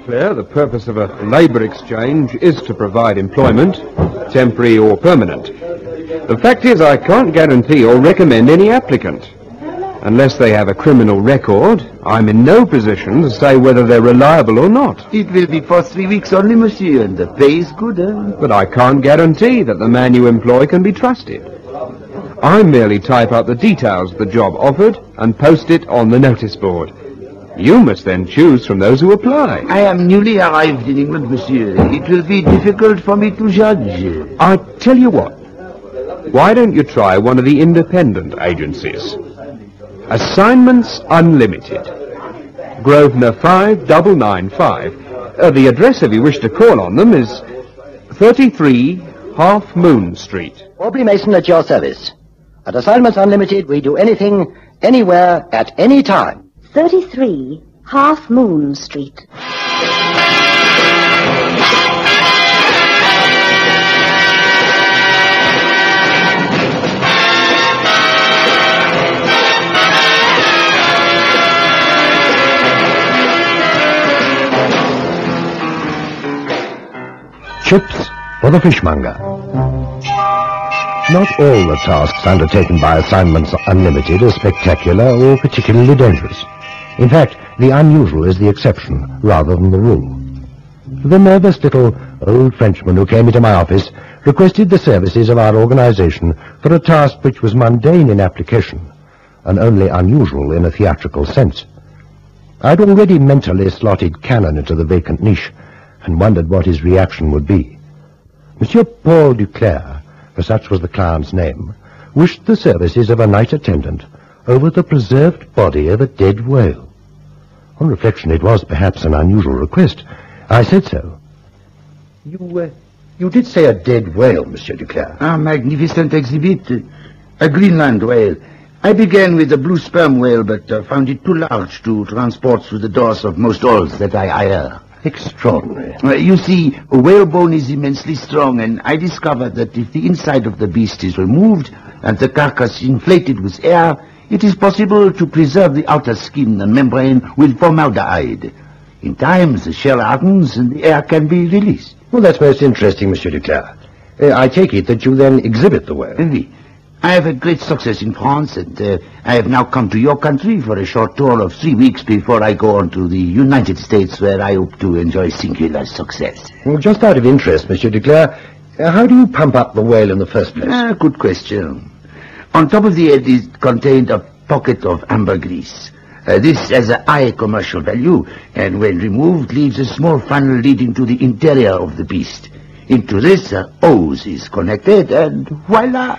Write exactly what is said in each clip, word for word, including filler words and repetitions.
Duclair, the purpose of a labour exchange is to provide employment, temporary or permanent. The fact is, I can't guarantee or recommend any applicant. Unless they have a criminal record, I'm in no position to say whether they're reliable or not. It will be for three weeks only, monsieur, and the pay is good, eh? But I can't guarantee that the man you employ can be trusted. I merely type out the details of the job offered and post it on the notice board. You must then choose from those who apply. I am newly arrived in England, monsieur. It will be difficult for me to judge. I tell you what. Why don't you try one of the independent agencies? Assignments Unlimited. Grosvenor five nine nine five. Uh, the address, if you wish to call on them, is thirty-three Half Moon Street. Aubrey Mason at your service. At Assignments Unlimited, we do anything, anywhere, at any time. thirty-three Half Moon Street. Chips for the fishmonger. Not all the tasks undertaken by Assignments Unlimited are spectacular or particularly dangerous. In fact, the unusual is the exception rather than the rule. The nervous little old Frenchman who came into my office requested the services of our organization for a task which was mundane in application and only unusual in a theatrical sense. I'd already mentally slotted Cannon into the vacant niche and wondered what his reaction would be. Monsieur Paul Duclair, for such was the client's name, wished the services of a night attendant over the preserved body of a dead whale. On reflection, it was perhaps an unusual request. I said so. You, uh, you did say a dead whale, Monsieur Duclair. A magnificent exhibit. A Greenland whale. I began with a blue sperm whale, but uh, found it too large to transport through the doors of most hulls that I hire. Extraordinary. Uh, you see, a whalebone is immensely strong, and I discovered that if the inside of the beast is removed and the carcass inflated with air, it is possible to preserve the outer skin and membrane with formaldehyde. In time, the shell hardens and the air can be released. Well, that's most interesting, Monsieur Duclair. Uh, I take it that you then exhibit the whale. Oui. I have had great success in France, and uh, I have now come to your country for a short tour of three weeks before I go on to the United States, where I hope to enjoy singular success. Well, just out of interest, Monsieur Duclair, uh, how do you pump up the whale in the first place? Ah, good question. On top of the head is contained a pocket of ambergris. Uh, this has a high commercial value, and when removed, leaves a small funnel leading to the interior of the beast. Into this, a hose is connected, and voila!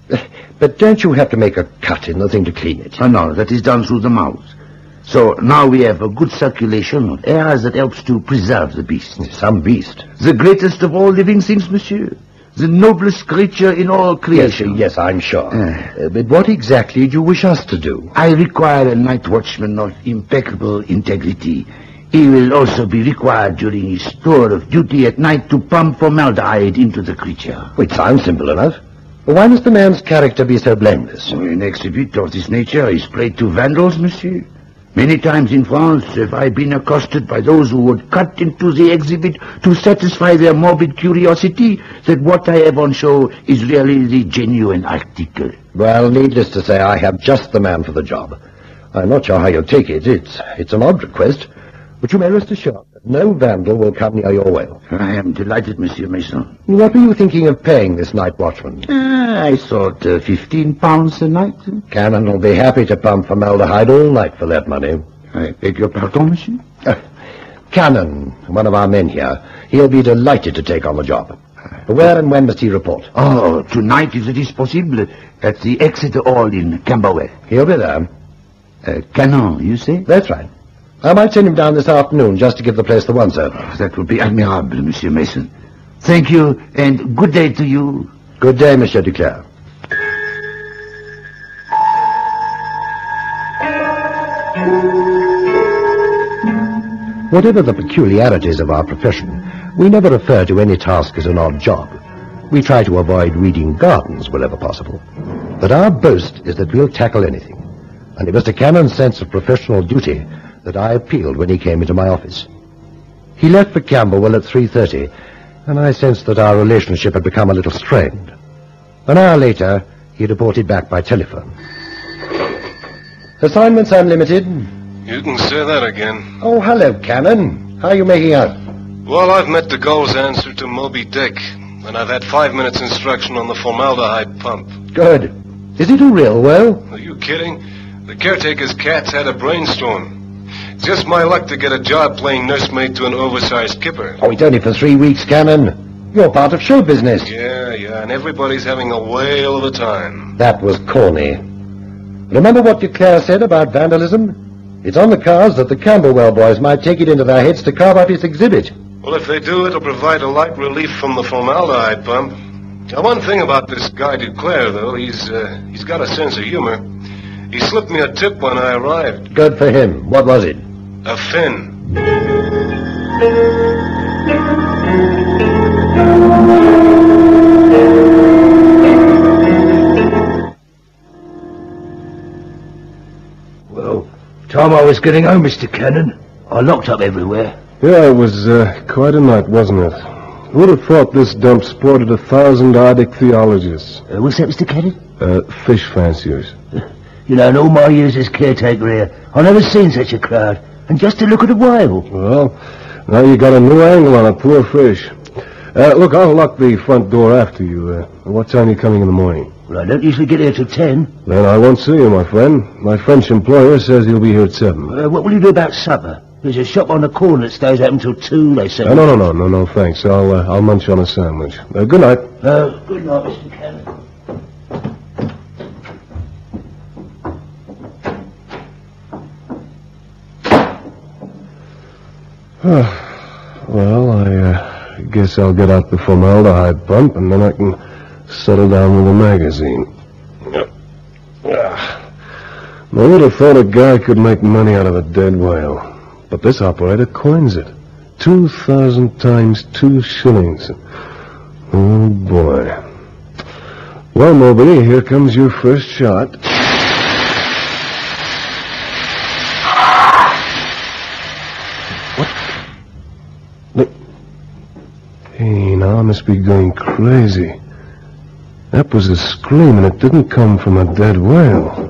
But don't you have to make a cut in the thing to clean it? Oh, no, that is done through the mouth. So now we have a good circulation of air that helps to preserve the beast. Some beast. The greatest of all living things, monsieur. The noblest creature in all creation. Yes, yes, I'm sure. Uh, but what exactly do you wish us to do? I require a night watchman of impeccable integrity. He will also be required during his tour of duty at night to pump formaldehyde into the creature. Well, it sounds simple enough. Why must the man's character be so blameless? An exhibit of this nature is played to vandals, monsieur. Many times in France have I been accosted by those who would cut into the exhibit to satisfy their morbid curiosity that what I have on show is really the genuine article. Well, needless to say, I have just the man for the job. I'm not sure how you'll take it. It's, it's an odd request, but you may rest assured that no vandal will come near your whale. I am delighted, Monsieur Mason. What were you thinking of paying this night watchman? Uh, I thought uh, fifteen pounds a night. Cannon will be happy to pump formaldehyde all night for that money. I beg your pardon, monsieur? Uh, Cannon, one of our men here, he'll be delighted to take on the job. Where and when must he report? Oh, tonight, if it is possible, at the Exeter Hall in Camberwell. He'll be there. Uh, Cannon, you say? That's right. I might send him down this afternoon just to give the place the once-over. Oh, that would be admirable, Monsieur Mason. Thank you, and good day to you. Good day, Monsieur Duclair. Whatever the peculiarities of our profession, we never refer to any task as an odd job. We try to avoid weeding gardens wherever possible. But our boast is that we'll tackle anything. And it was to Cannon's sense of professional duty that I appealed when he came into my office. He left for Camberwell at three thirty, and I sensed that our relationship had become a little strained. An hour later, he reported back by telephone. Assignments Unlimited. You can say that again. Oh, hello, Cannon. How are you making out? Well, I've met de Gaulle's answer to Moby Dick, and I've had five minutes instruction on the formaldehyde pump. Good. Did he do real well? Are you kidding? The caretaker's cat's had a brainstorm. It's just my luck to get a job playing nursemaid to an oversized kipper. Oh, it's only for three weeks, Cannon. You're part of show business. Yeah, yeah, and everybody's having a whale of a time. That was corny. Remember what Duclair said about vandalism? It's on the cards that the Camberwell boys might take it into their heads to carve up his exhibit. Well, if they do, it'll provide a light relief from the formaldehyde pump. Now, one thing about this guy Duclair, though, he's uh, he's got a sense of humor. He slipped me a tip when I arrived. Good for him. What was it? A fin. Well, time I was getting home, Mister Cannon, I locked up everywhere. Yeah, it was uh, quite a night, wasn't it? Who would have thought this dump sported a thousand Arctic theologists? Uh, what's that, Mister Cannon? Uh, fish fanciers. You know, in all my years as caretaker here, I never seen such a crowd. And just to look at a whale. Well, now you got a new angle on a poor fish. Uh, look, I'll lock the front door after you. Uh, what time are you coming in the morning? Well, I don't usually get here till ten. Then I won't see you, my friend. My French employer says he'll be here at seven. Uh, what will you do about supper? There's a shop on the corner that stays open till two, they say. Uh, no, no, no, no, no, thanks. I'll uh, I'll munch on a sandwich. Uh, good night. Uh, good night, Mister Cannon. Well, I uh, guess I'll get out the formaldehyde pump, and then I can settle down with a magazine. I would have thought a guy could make money out of a dead whale. But this operator coins it. Two thousand times two shillings. Oh, boy. Well, Moby, here comes your first shot. Hey, now I must be going crazy. That was a scream, and it didn't come from a dead whale.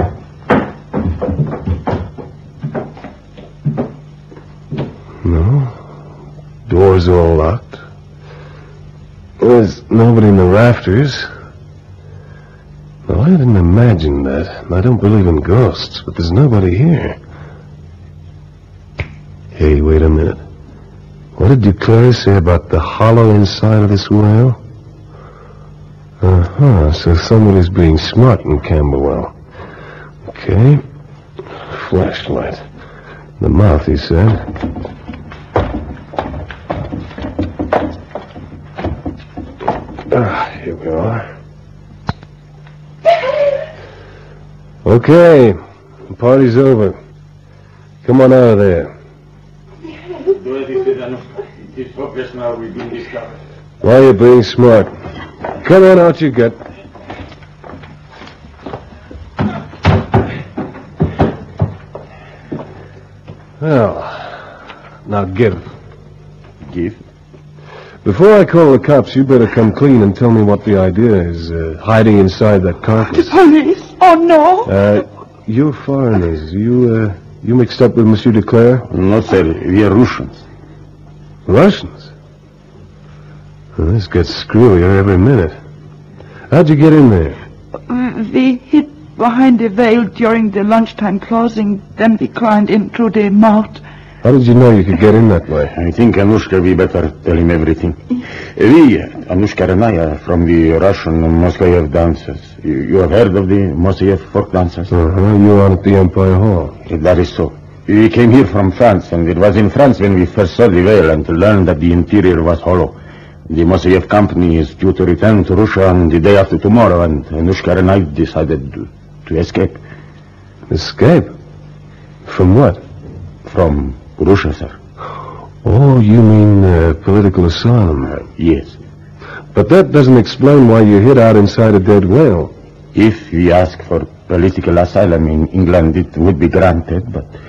No. Doors all locked. There's nobody in the rafters. Now, I didn't imagine that, and I don't believe in ghosts, but there's nobody here. Hey, wait a minute. What did Duclair say about the hollow inside of this whale? Uh-huh, so somebody's being smart in Camberwell. Okay. Flashlight. The mouth, he said. Ah, here we are. Okay, the party's over. Come on out of there. Why are you being smart? Come on out, you get. Well, now give. Give? Before I call the cops, you better come clean and tell me what the idea is, uh, hiding inside that carcass. The police? Oh, no. Uh, you're foreigners. You, uh, you mixed up with Monsieur Duclair? No, sir. We are Russians. Russians? Well, this gets screwier every minute. How'd you get in there? Uh, we hid behind a veil during the lunchtime closing, then we climbed in through the mouth. How did you know you could get in that way? I think, Anushka, we better tell him everything. We, Anushka and I, are from the Russian Moskayev dancers. You, you have heard of the Moskayev folk dancers? Uh-huh. You were at the Empire Hall. That is so. We came here from France, and it was in France when we first saw the veil and learned that the interior was hollow. The Moskayev company is due to return to Russia on the day after tomorrow, and Anushka and I decided to, to escape. Escape? From what? From Russia, sir. Oh, you mean uh, political asylum? Uh, yes. But that doesn't explain why you hid out inside a dead whale. If we ask for political asylum in England, it would be granted, but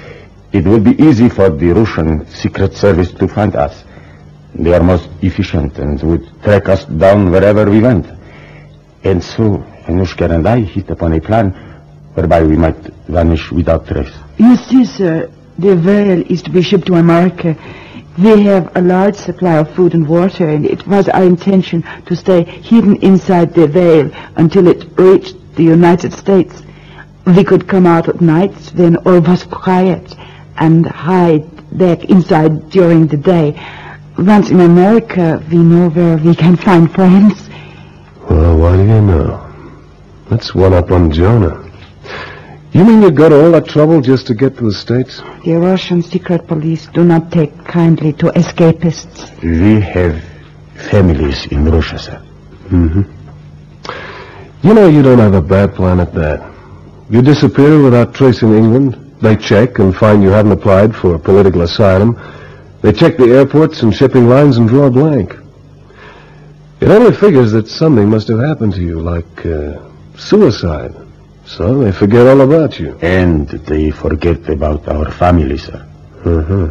it would be easy for the Russian Secret Service to find us. They are most efficient and would track us down wherever we went. And so, Anushka and I hit upon a plan whereby we might vanish without trace. You see, sir, the Veil is to be shipped to America. We have a large supply of food and water, and it was our intention to stay hidden inside the Veil until it reached the United States. We could come out at night when all was quiet and hide back inside during the day. Once in America, we know where we can find friends. Well, what do you know? That's one up on Jonah. You mean you got all that trouble just to get to the States? The Russian secret police do not take kindly to escapists. We have families in Russia, sir. Mm-hmm. You know, you don't have a bad plan at that. You disappear without trace in England. They check and find you haven't applied for political asylum. They check the airports and shipping lines and draw a blank. It only figures that something must have happened to you, like uh, suicide. So they forget all about you. And they forget about our family, sir. Uh-huh.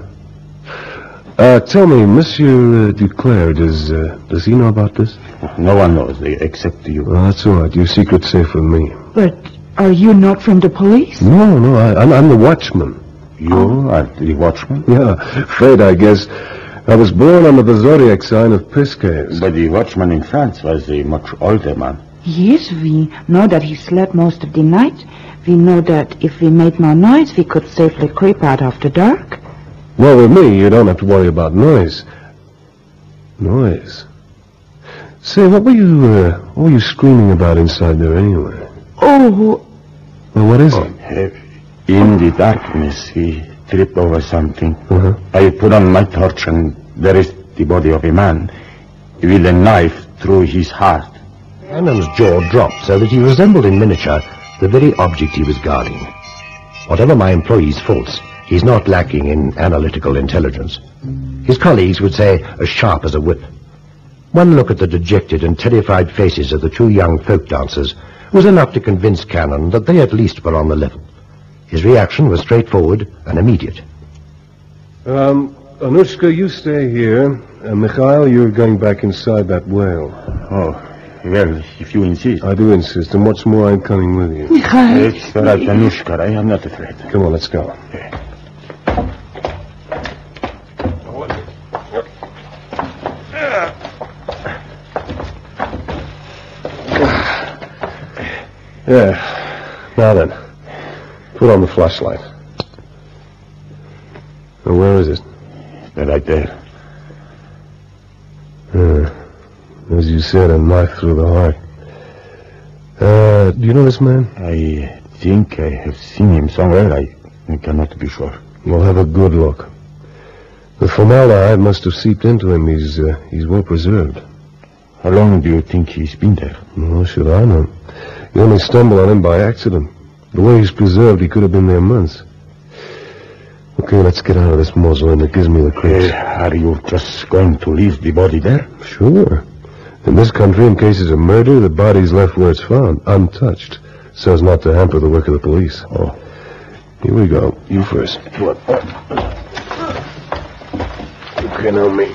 Uh, tell me, Monsieur uh, Duclair, does, uh, does he know about this? No one knows, except you. Well, that's all right. Your secret's safe with me. But are you not from the police? No, no, I, I'm, I'm the watchman. You are the watchman? Yeah, fate, I guess. I was born under the zodiac sign of Pisces. But the watchman in France was a much older man. Yes, we know that he slept most of the night. We know that if we made no noise, we could safely creep out after dark. Well, with me, you don't have to worry about noise. Noise? Say, what were you, uh, what were you screaming about inside there anyway? Oh. Well, what is oh, it? Uh, in the darkness, he tripped over something. Uh-huh. I put on my torch, and there is the body of a man with a knife through his heart. Cannon's jaw dropped so that he resembled in miniature the very object he was guarding. Whatever my employee's faults, he's not lacking in analytical intelligence. His colleagues would say as sharp as a whip. One look at the dejected and terrified faces of the two young folk dancers was enough to convince Cannon that they at least were on the level. His reaction was straightforward and immediate. Um, Anushka, you stay here. Uh, Mikhail, you're going back inside that whale. Oh. Well, if you insist. I do insist, and what's more, I'm coming with you. Mikhail. It's all right, Anushka. I am not afraid. Come on, let's go. Okay. Yeah. Now then, put on the flashlight. Now, where is it? Right there. Uh, as you said, a knife through the heart. Uh, do you know this man? I think I have seen him somewhere. I, I cannot be sure. Well, have a good look. The formaldehyde must have seeped into him. He's, uh, he's well preserved. How long do you think he's been there? Well, should I know? You only stumble on him by accident. The way he's preserved, he could have been there months. Okay, let's get out of this mausoleum. It gives me the creeps. Uh, are you just going to leave the body there? Sure. In this country, in cases of murder, the body's left where it's found, untouched, so as not to hamper the work of the police. Oh. Here we go. You first. What? Okay, now me.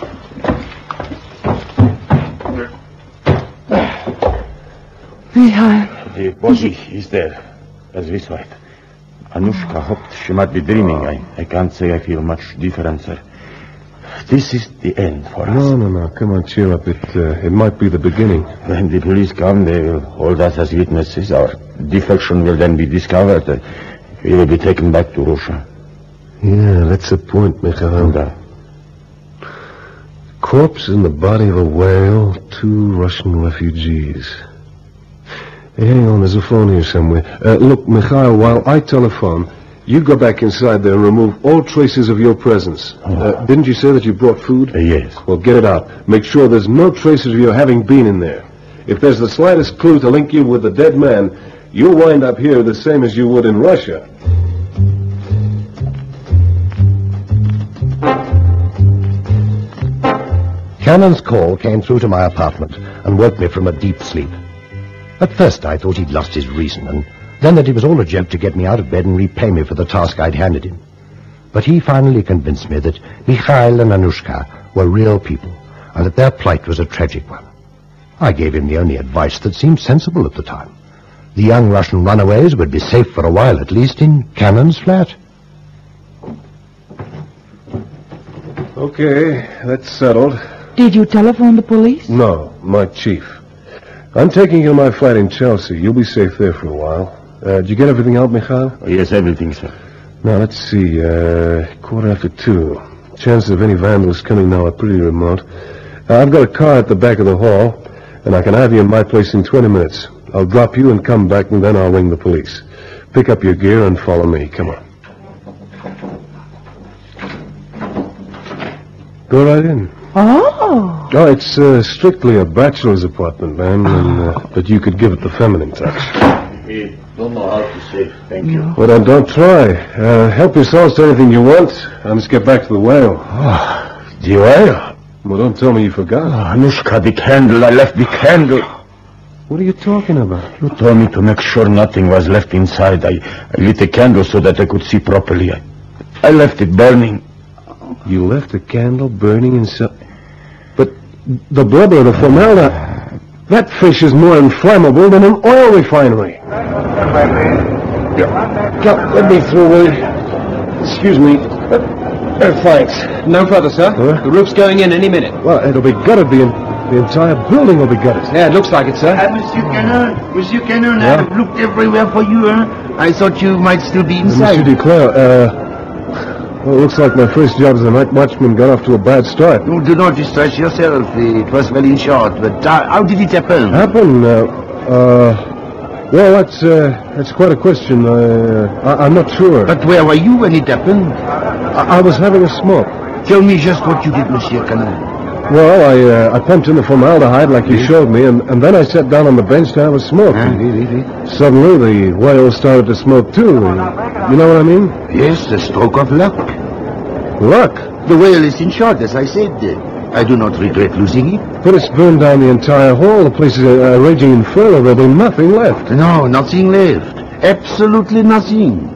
Mikhail. The body is there, as we saw it. Anushka hoped she might be dreaming. I, I can't say I feel much different, sir. This is the end for us. No, no, no. Come on, cheer up. It, uh, it might be the beginning. When the police come, they will hold us as witnesses. Our defection will then be discovered. Uh, we will be taken back to Russia. Yeah, that's the point, Mikhail. And, uh, corpse in the body of a whale, two Russian refugees. Hey, hang on, there's a phone here somewhere. Uh, look, Mikhail, while I telephone, you go back inside there and remove all traces of your presence. Oh. Uh, didn't you say that you brought food? Uh, yes. Well, get it out. Make sure there's no traces of your having been in there. If there's the slightest clue to link you with the dead man, you'll wind up here the same as you would in Russia. Cannon's call came through to my apartment and woke me from a deep sleep. At first I thought he'd lost his reason, and then that he was all a joke to get me out of bed and repay me for the task I'd handed him. But he finally convinced me that Mikhail and Anushka were real people, and that their plight was a tragic one. I gave him the only advice that seemed sensible at the time. The young Russian runaways would be safe for a while, at least, in Cannon's flat. Okay, that's settled. Did you telephone the police? No, my chief. I'm taking you to my flat in Chelsea. You'll be safe there for a while. Uh, did you get everything out, Mikhail? Oh, yes, everything, sir. Now, let's see. Uh, quarter after two. Chances of any vandals coming now are pretty remote. Uh, I've got a car at the back of the hall, and I can have you in my place in twenty minutes. I'll drop you and come back, and then I'll ring the police. Pick up your gear and follow me. Come on. Go right in. Oh. Oh, it's uh, strictly a bachelor's apartment, ma'am, and, uh, but you could give it the feminine touch. We don't know how to say thank you. Well, then don't try. Uh, help yourselves to anything you want. I must get back to the whale. Oh, the whale? Well, don't tell me you forgot. Oh, Anushka, the candle. I left the candle. What are you talking about? You told me to make sure nothing was left inside. I, I lit the candle so that I could see properly. I, I left it burning. You left the candle burning inside? But the blubber, the formaldehyde, that fish is more inflammable than an oil refinery. Yeah. Come, let me through, will you? Excuse me. Uh, uh, thanks. No further, sir. Huh? The roof's going in any minute. Well, it'll be gutted. The, the entire building will be gutted. Yeah, it looks like it, sir. Uh, Monsieur Cannon, Monsieur Cannon, Yeah? I've looked everywhere for you, huh? I thought you might still be Uh, inside. Monsieur Duclair, uh... well, it looks like my first job as a night watchman got off to a bad start. Oh, do not distress yourself. It was well in short, but uh, how did it happen? Happen? Uh, uh... Well, that's, uh, that's quite a question. Uh, I, I'm not sure. But where were you when it happened? I, I was having a smoke. Tell me just what you did, Monsieur Cannon. Well, I uh, I pumped in the formaldehyde like you showed me, and, and then I sat down on the bench to have a smoke. Ah, oui, oui, oui. Suddenly, the whale started to smoke too. You know what I mean? Yes, a stroke of luck. Luck. The whale is in short, as I said. I do not regret losing it. But it's burned down the entire hall. The place is a, a raging inferno. There'll be nothing left. No, nothing left. Absolutely nothing.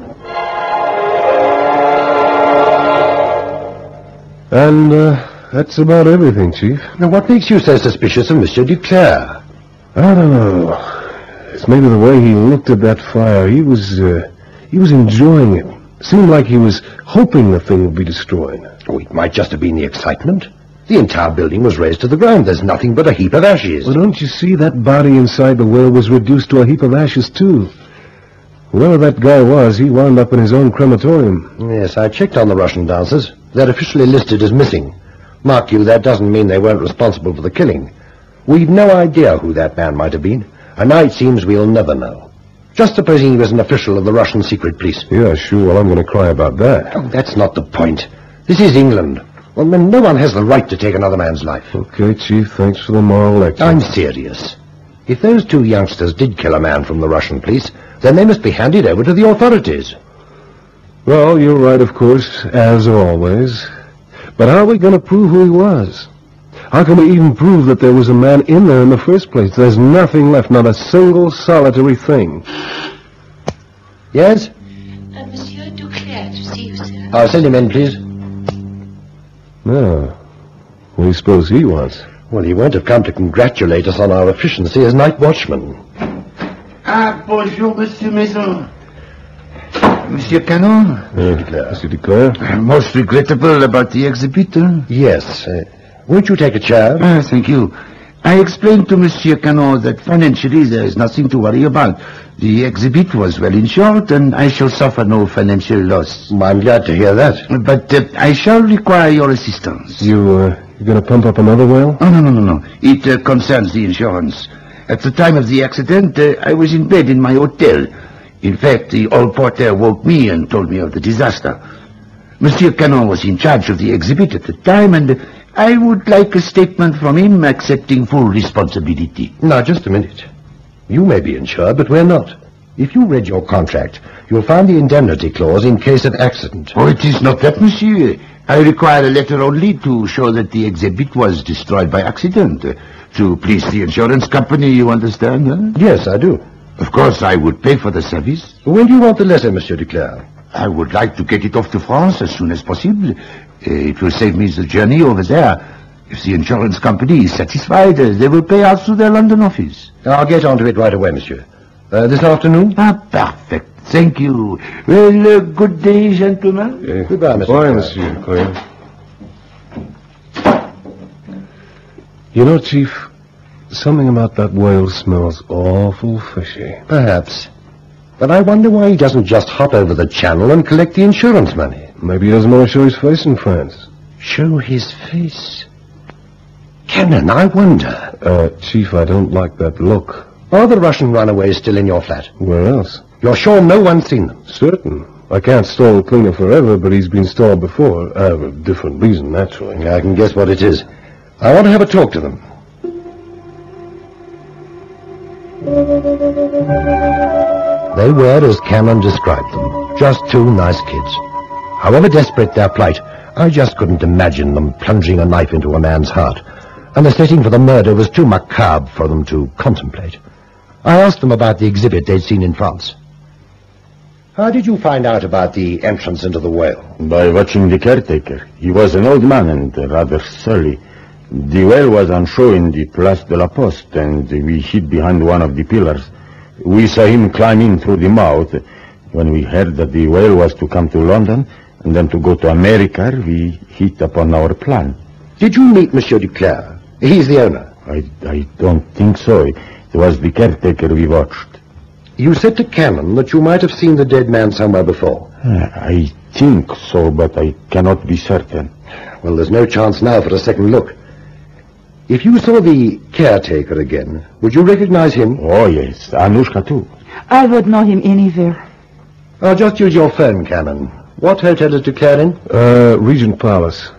And uh, that's about everything, Chief. Now, what makes you so suspicious of Monsieur Duclair? I don't know. It's maybe the way he looked at that fire. He was, uh, he was enjoying it. Seemed like he was hoping the thing would be destroyed. Oh, it might just have been the excitement. The entire building was razed to the ground. There's nothing but a heap of ashes. Well, don't you see, that body inside the whale was reduced to a heap of ashes, too. Whoever that guy was, he wound up in his own crematorium. Yes, I checked on the Russian dancers. They're officially listed as missing. Mark you, that doesn't mean they weren't responsible for the killing. We've no idea who that man might have been, and now it seems we'll never know. Just supposing he was an official of the Russian secret police. Yeah, sure. Well, I'm going to cry about that. Oh, that's not the point. This is England. Well, then no one has the right to take another man's life. Okay, Chief, thanks for the moral lecture. I'm serious. If those two youngsters did kill a man from the Russian police, then they must be handed over to the authorities. Well, you're right, of course, as always. But how are we going to prove who he was? How can we even prove that there was a man in there in the first place? There's nothing left, not a single solitary thing. Yes? Uh, Monsieur Duclair, to see you, sir. I'll send him in, please. No. What do you suppose he wants? Well, he won't have come to congratulate us on our efficiency as night watchman. Ah, bonjour, Monsieur Maison. Monsieur Cannon? Uh, Monsieur Duclair? Most regrettable about the exhibit, huh? Yes. Uh, won't you take a chair? Ah, thank you. I explained to Monsieur Cannon that financially there is nothing to worry about. The exhibit was well in short, and I shall suffer no financial loss. I'm glad to hear that. But uh, I shall require your assistance. You, uh, you going to pump up another whale? Oh, no, no, no, no. It uh, concerns the insurance. At the time of the accident, uh, I was in bed in my hotel. In fact, the hall porter woke me and told me of the disaster. Monsieur Cannon was in charge of the exhibit at the time, and uh, I would like a statement from him accepting full responsibility. Now, just a minute. You may be insured, but we're not. If you read your contract, you'll find the indemnity clause in case of accident. Oh, it is not that, monsieur. I require a letter only to show that the exhibit was destroyed by accident. Uh, to please the insurance company, you understand, huh? Yes, I do. Of course, I would pay for the service. When do you want the letter, Monsieur Duclair? I would like to get it off to France as soon as possible. Uh, it will save me the journey over there. If the insurance company is satisfied, uh, they will pay out to their London office. I'll get on to it right away, monsieur. Uh, this afternoon? Ah, perfect. Thank you. Well, uh, good day, gentlemen. Uh, Goodbye, Mister Bye, Clare. Monsieur Clare. You know, Chief, something about that whale smells awful fishy. Perhaps. But I wonder why he doesn't just hop over the channel and collect the insurance money. Maybe he doesn't want to show his face in France. Show his face? Cannon, I wonder. Uh, Chief, I don't like that look. Are the Russian runaways still in your flat? Where else? You're sure no one's seen them? Certain. I can't stall Klinger forever, but he's been stalled before. Uh, for a different reason, naturally. I can guess what it is. I want to have a talk to them. They were as Cannon described them, just two nice kids. However desperate their plight, I just couldn't imagine them plunging a knife into a man's heart, and the setting for the murder was too macabre for them to contemplate. I asked them about the exhibit they'd seen in France. How did you find out about the entrance into the whale? By watching the caretaker. He was an old man and rather surly. The whale was on show in the Place de la Poste, and we hid behind one of the pillars. We saw him climb in through the mouth. When we heard that the whale was to come to London, and then to go to America, we hit upon our plan. Did you meet Monsieur Duclair? He's the owner. I, I don't think so. It was the caretaker we watched. You said to Cannon that you might have seen the dead man somewhere before. Uh, I think so, but I cannot be certain. Well, there's no chance now for a second look. If you saw the caretaker again, would you recognize him? Oh, yes. Anushka, too. I would know him anywhere. I'll just use your phone, Cannon. What hotel is Duclair in? Uh, Regent Palace.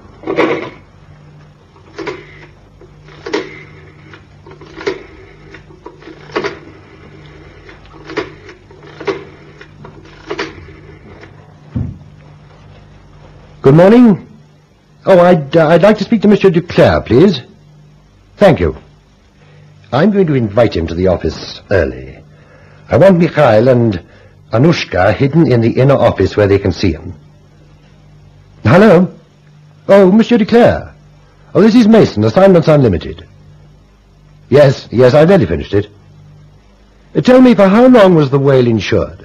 Good morning. Oh, I'd, uh, I'd like to speak to Monsieur Duclair, please. Thank you. I'm going to invite him to the office early. I want Mikhail and Anushka hidden in the inner office where they can see him. Hello? Oh, Monsieur Duclair. Oh, this is Mason, Assignments Unlimited. Yes, yes, I've nearly finished it. Uh, tell me, for how long was the whale insured?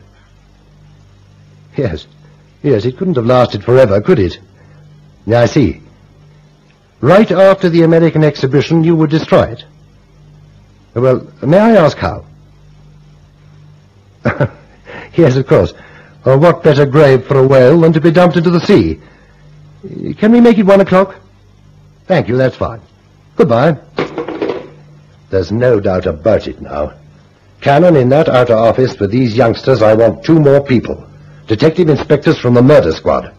Yes, yes, it couldn't have lasted forever, could it? Yeah, I see. Right after the American exhibition, you would destroy it? Well, may I ask how? Yes, of course. Well, what better grave for a whale than to be dumped into the sea? Can we make it one o'clock? Thank you, that's fine. Goodbye. There's no doubt about it now. Cannon in that outer office with these youngsters, I want two more people. Detective inspectors from the murder squad.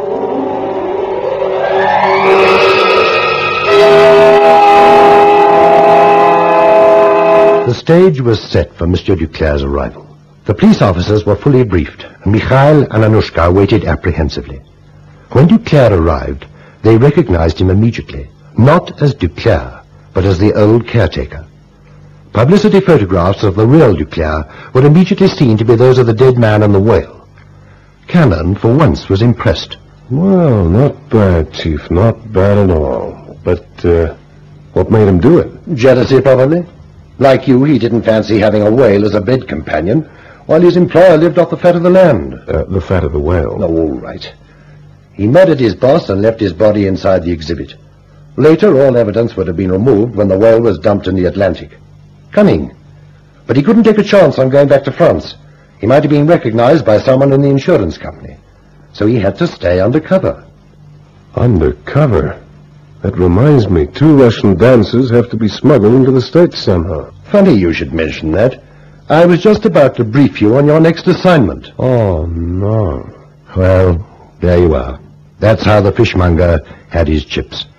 The stage was set for Monsieur Duclair's arrival. The police officers were fully briefed, and Mikhail and Anushka waited apprehensively. When Duclair arrived, they recognized him immediately, not as Duclair, but as the old caretaker. Publicity photographs of the real Duclair were immediately seen to be those of the dead man and the whale. Cannon, for once, was impressed. Well, not bad, Chief, not bad at all. But, uh, what made him do it? Jealousy, probably. Like you, he didn't fancy having a whale as a bed companion, while his employer lived off the fat of the land. Uh, the fat of the whale. Oh, all right. He murdered his boss and left his body inside the exhibit. Later, all evidence would have been removed when the whale was dumped in the Atlantic. Cunning. But he couldn't take a chance on going back to France. He might have been recognized by someone in the insurance company. So he had to stay undercover. Undercover? That reminds me, two Russian dancers have to be smuggled into the States somehow. Funny you should mention that. I was just about to brief you on your next assignment. Oh, no. Well, there you are. That's how the fishmonger had his chips.